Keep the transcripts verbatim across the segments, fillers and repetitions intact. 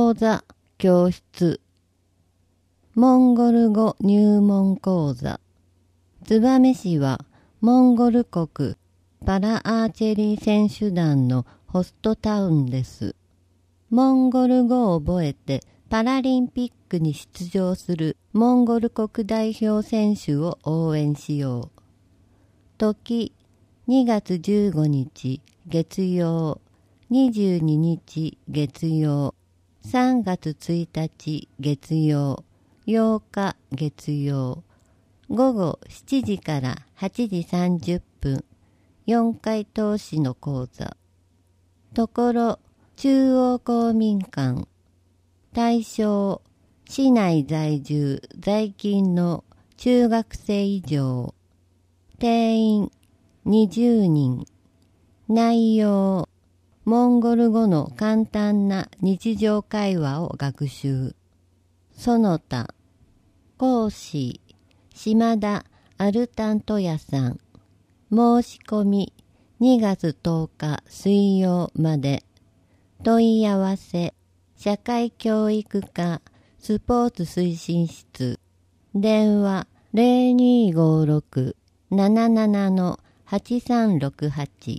講座教室モンゴル語入門講座。燕市はモンゴル国パラアーチェリー選手団のホストタウンです。モンゴル語を覚えてパラリンピックに出場するモンゴル国代表選手を応援しよう。時にがつじゅうごにち月曜、にじゅうににち月曜、さんがつついたち月曜、ようか月曜、ごごしちじからはちじさんじゅっぷん、よんかい通しの講座。ところ中央公民館。対象、市内在住在勤の中学生以上。定員にじゅうにん。内容、モンゴル語の簡単な日常会話を学習。その他、講師、島田アルタントヤさん。申し込みにがつとおか水曜まで。問い合わせ、社会教育課スポーツ推進室。電話ゼロにーごーろく なななな はちさんろくはち。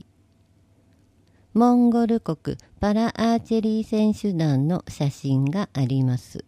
モンゴル国パラアーチェリー選手団の写真があります。